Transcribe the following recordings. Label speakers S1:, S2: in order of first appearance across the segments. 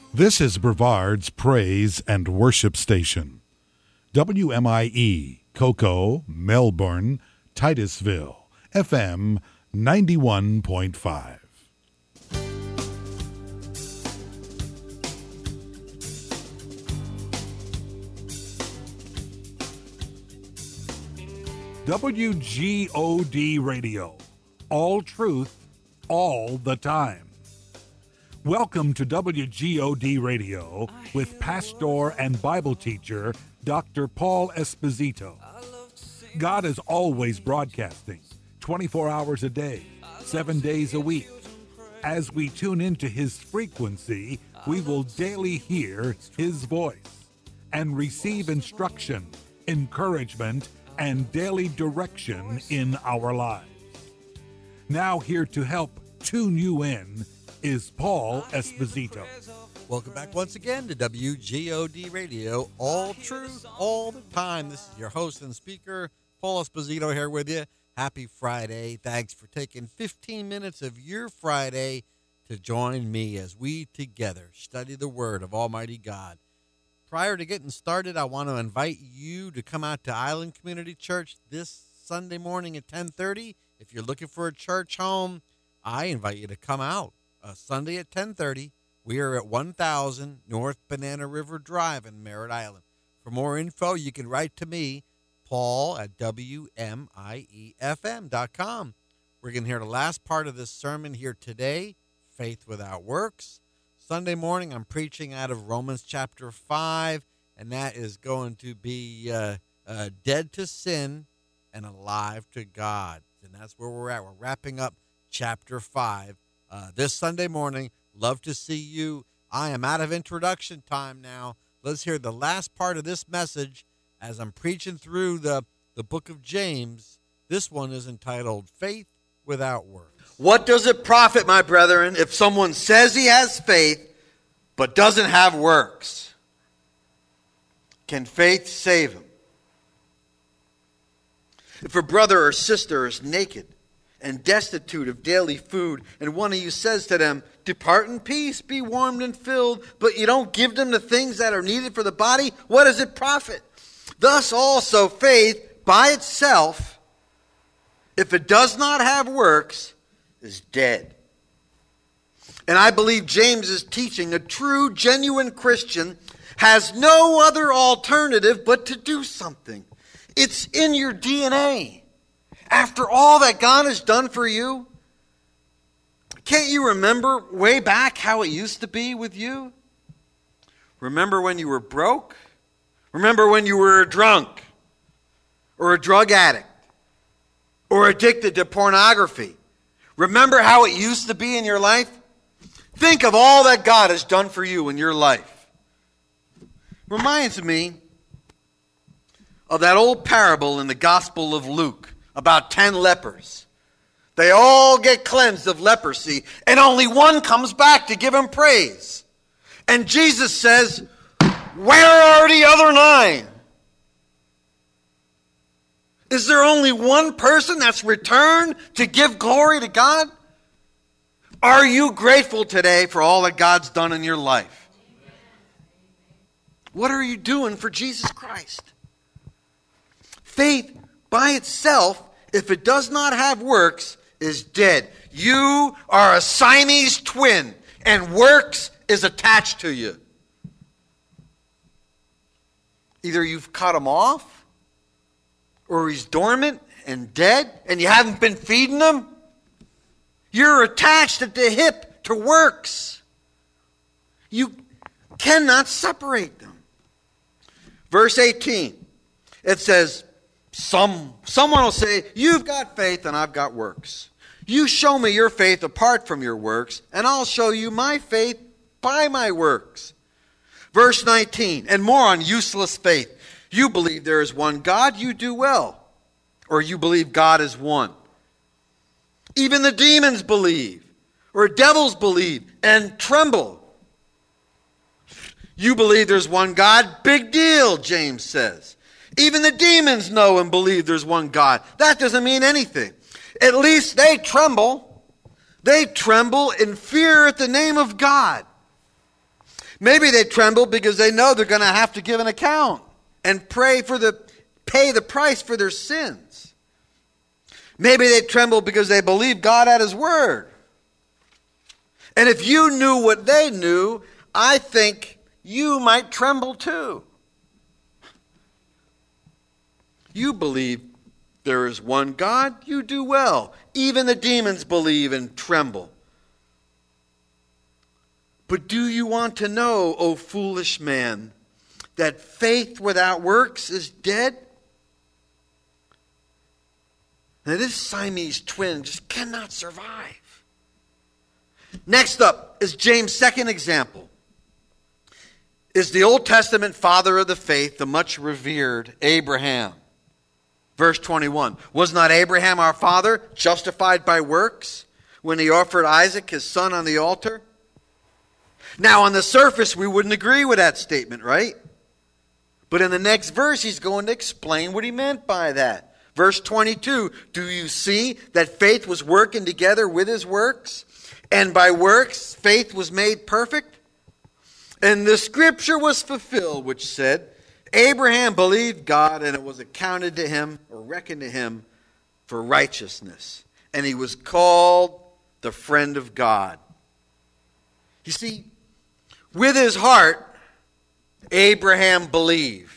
S1: This is Brevard's Praise and Worship Station. WMIE, Cocoa, Melbourne, Titusville, FM 91.5. WGOD Radio. All truth, all the time. Welcome to WGOD Radio with pastor and Bible teacher Dr. Paul Esposito. God is always broadcasting 24 hours a day, 7 days a week. As we tune into his frequency, we will daily hear his voice and receive instruction, encouragement, and daily direction in our lives. Now here to help tune you in is Paul Esposito.
S2: Welcome back once again to WGOD Radio, all truth, all the time. This is your host and speaker, Paul Esposito, here with you. Happy Friday. Thanks for taking 15 minutes of your Friday to join me as we together study the Word of Almighty God. Prior to getting started, I want to invite you to come out to Island Community Church this Sunday morning at 10:30. If you're looking for a church home, I invite you to come out. Sunday at 10:30. We are at 1000 North Banana River Drive in Merritt Island. For more info, you can write to me, Paul at WMIEFM.com. We're going to hear the last part of this sermon here today, Faith Without Works. Sunday morning, I'm preaching out of Romans chapter 5, and that is going to be dead to sin and alive to God. And that's where we're at. We're wrapping up chapter 5 this Sunday morning. Love to see you. I am out of introduction time now. Let's hear the last part of this message as I'm preaching through the book of James. This one is entitled Faith Without Works.
S3: What does it profit, my brethren, if someone says he has faith but doesn't have works? Can faith save him? If a brother or sister is naked and destitute of daily food, and one of you says to them, "Depart in peace, be warmed and filled," but you don't give them the things that are needed for the body, what does it profit? Thus also faith by itself, if it does not have works, is dead. And I believe James is teaching a true, genuine Christian has no other alternative but to do something. It's in your DNA. After all that God has done for you, can't you remember way back how it used to be with you? Remember when you were broke? Remember when you were a drunk or a drug addict or addicted to pornography? Remember how it used to be in your life? Think of all that God has done for you in your life. Reminds me of that old parable in the Gospel of Luke about 10 lepers. They all get cleansed of leprosy, and only one comes back to give him praise. And Jesus says, "Where are the other 9? Is there only one person that's returned to give glory to God? Are you grateful today for all that God's done in your life? What are you doing for Jesus Christ? Faith by itself, if it does not have works, is dead. You are a Siamese twin, and works is attached to you. Either you've cut him off, or he's dormant and dead, and you haven't been feeding him. You're attached at the hip to works. You cannot separate them. Verse 18, it says, someone will say, "You've got faith and I've got works. You show me your faith apart from your works, and I'll show you my faith by my works." Verse 19, and more on useless faith. You believe there is one God, you do well. Or you believe God is one. Even the demons believe, or devils believe and tremble. You believe there's one God, big deal, James says. Even the demons know and believe there's one God. That doesn't mean anything. At least they tremble. They tremble in fear at the name of God. Maybe they tremble because they know they're going to have to give an account and pay the price for their sins. Maybe they tremble because they believe God at his word. And if you knew what they knew, I think you might tremble too. You believe there is one God, you do well. Even the demons believe and tremble. But do you want to know, O foolish man, that faith without works is dead? Now this Siamese twin just cannot survive. Next up is James' second example. Is the Old Testament father of the faith, the much revered Abraham. Verse 21, was not Abraham our father justified by works when he offered Isaac his son on the altar? Now on the surface we wouldn't agree with that statement, right? But in the next verse he's going to explain what he meant by that. Verse 22, do you see that faith was working together with his works? And by works, faith was made perfect? And the scripture was fulfilled, which said, Abraham believed God, and it was accounted to him, or reckoned to him, for righteousness. And he was called the friend of God. You see, with his heart, Abraham believed.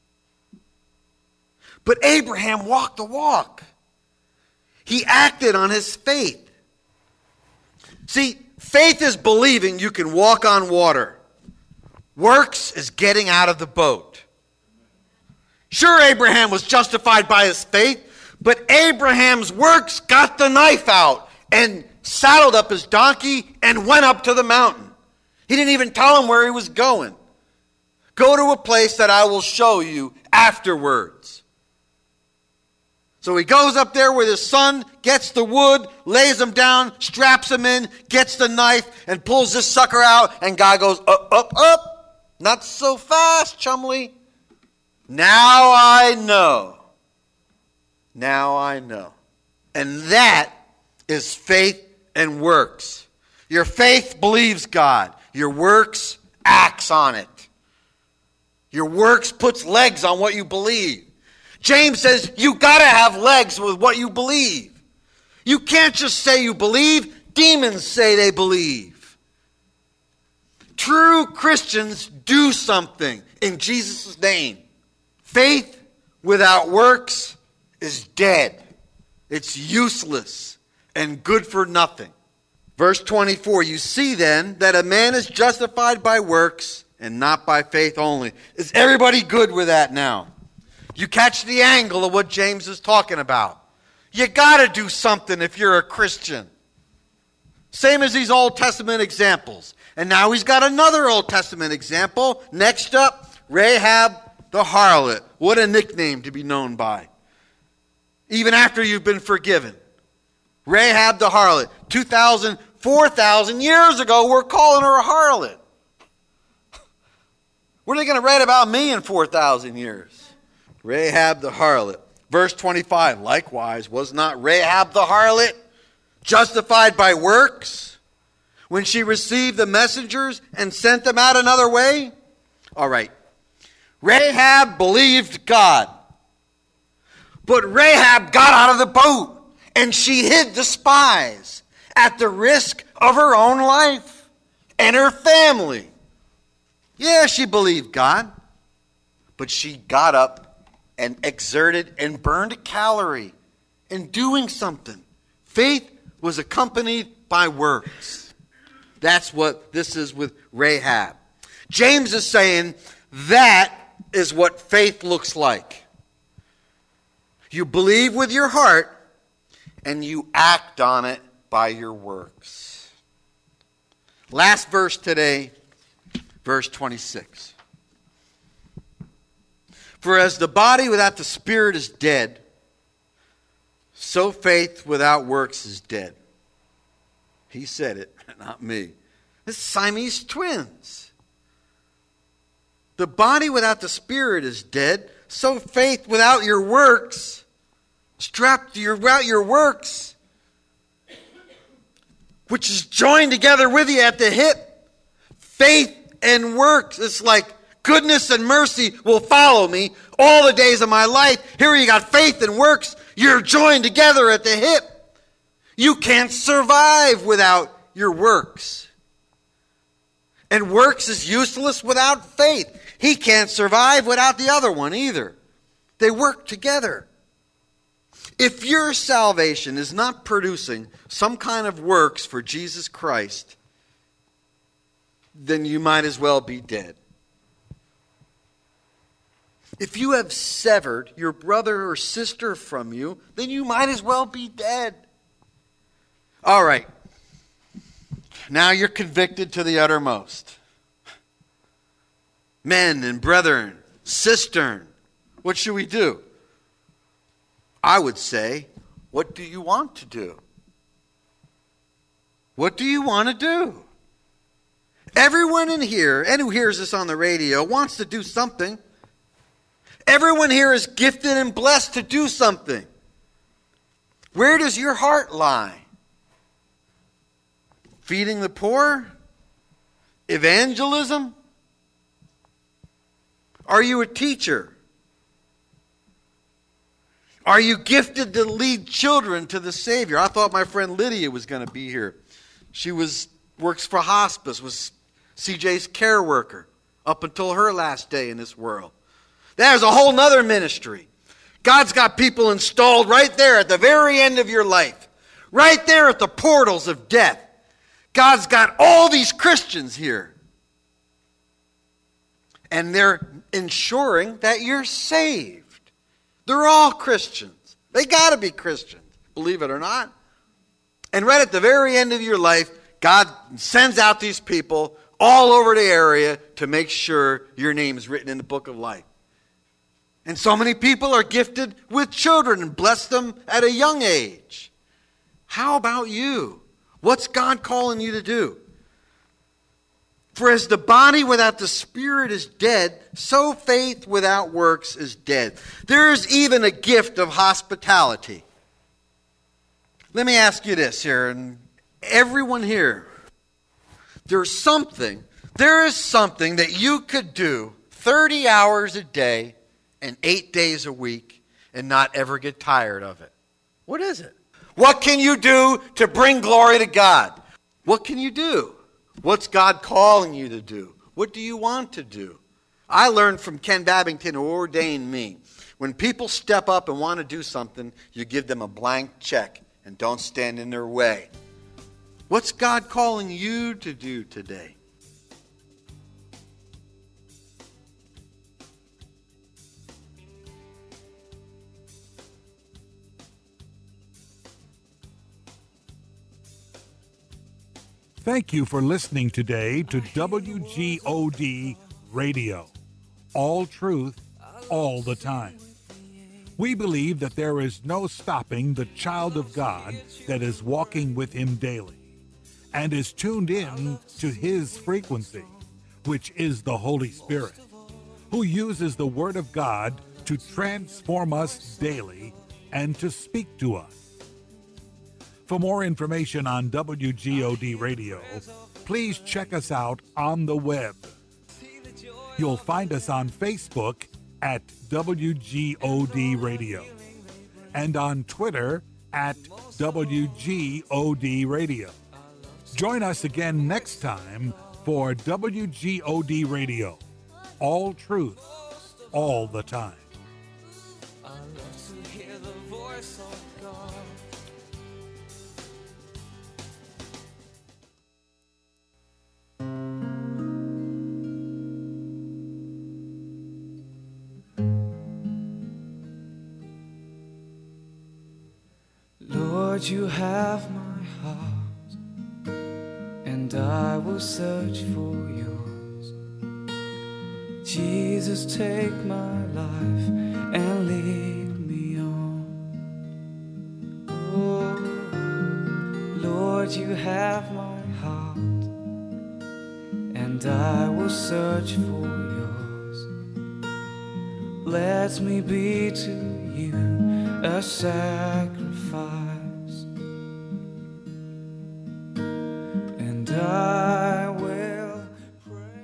S3: But Abraham walked the walk. He acted on his faith. See, faith is believing you can walk on water. Works is getting out of the boat. Sure, Abraham was justified by his faith, but Abraham's works got the knife out and saddled up his donkey and went up to the mountain. He didn't even tell him where he was going. Go to a place that I will show you afterwards. So he goes up there with his son, gets the wood, lays him down, straps him in, gets the knife, and pulls this sucker out, and God goes, up, up, up. Not so fast, Chumley. Now I know. Now I know. And that is faith and works. Your faith believes God. Your works acts on it. Your works puts legs on what you believe. James says you got to have legs with what you believe. You can't just say you believe. Demons say they believe. True Christians do something in Jesus' name. Faith without works is dead. It's useless and good for nothing. Verse 24, you see then that a man is justified by works and not by faith only. Is everybody good with that now? You catch the angle of what James is talking about. You got to do something if you're a Christian. Same as these Old Testament examples. And now he's got another Old Testament example. Next up, Rahab the harlot. What a nickname to be known by. Even after you've been forgiven. Rahab the harlot. 2,000, 4,000 years ago, we're calling her a harlot. What are they going to write about me in 4,000 years? Rahab the harlot. Verse 25, likewise, was not Rahab the harlot justified by works when she received the messengers and sent them out another way? All right. Rahab believed God. But Rahab got out of the boat and she hid the spies at the risk of her own life and her family. Yeah, she believed God, but she got up and exerted and burned a calorie in doing something. Faith was accompanied by works. That's what this is with Rahab. James is saying that is what faith looks like. You believe with your heart and you act on it by your works. Last verse today, verse 26. For as the body without the spirit is dead, so faith without works is dead. He said it, not me. It's Siamese twins. The body without the spirit is dead, so faith without your works, strapped without your works, which is joined together with you at the hip, faith and works. It's like goodness and mercy will follow me all the days of my life. Here you got faith and works. You're joined together at the hip. You can't survive without your works. And works is useless without faith. He can't survive without the other one either. They work together. If your salvation is not producing some kind of works for Jesus Christ, then you might as well be dead. If you have severed your brother or sister from you, then you might as well be dead. All right. Now you're convicted to the uttermost. Men and brethren, cistern, what should we do? I would say, what do you want to do? What do you want to do? Everyone in here, and who hears this on the radio, wants to do something. Everyone here is gifted and blessed to do something. Where does your heart lie? Feeding the poor? Evangelism? Are you a teacher? Are you gifted to lead children to the Savior? I thought my friend Lydia was going to be here. She works for hospice, was CJ's care worker up until her last day in this world. There's a whole nother ministry. God's got people installed right there at the very end of your life. Right there at the portals of death. God's got all these Christians here. And they're ensuring that you're saved. They're all Christians. They got to be Christians, believe it or not. And right at the very end of your life, God sends out these people all over the area to make sure your name is written in the book of life. And so many people are gifted with children and bless them at a young age. How about you? What's God calling you to do? For as the body without the spirit is dead, so faith without works is dead. There is even a gift of hospitality. Let me ask you this here, and everyone here, there is something that you could do 30 hours a day and 8 days a week and not ever get tired of it. What is it? What can you do to bring glory to God? What can you do? What's God calling you to do? What do you want to do? I learned from Ken Babington, who ordained me. When people step up and want to do something, you give them a blank check and don't stand in their way. What's God calling you to do today?
S1: Thank you for listening today to WGOD Radio. All truth, all the time. We believe that there is no stopping the child of God that is walking with Him daily and is tuned in to His frequency, which is the Holy Spirit, who uses the Word of God to transform us daily and to speak to us. For more information on WGOD Radio, please check us out on the web. You'll find us on Facebook at WGOD Radio and on Twitter at WGOD Radio. Join us again next time for WGOD Radio. All truth, all the time.
S4: Lord, you have my heart, and I will search for yours. Jesus, take my life and lead me on. Oh, Lord, you have my heart, and I will search for yours. Let me be to you a sacrifice.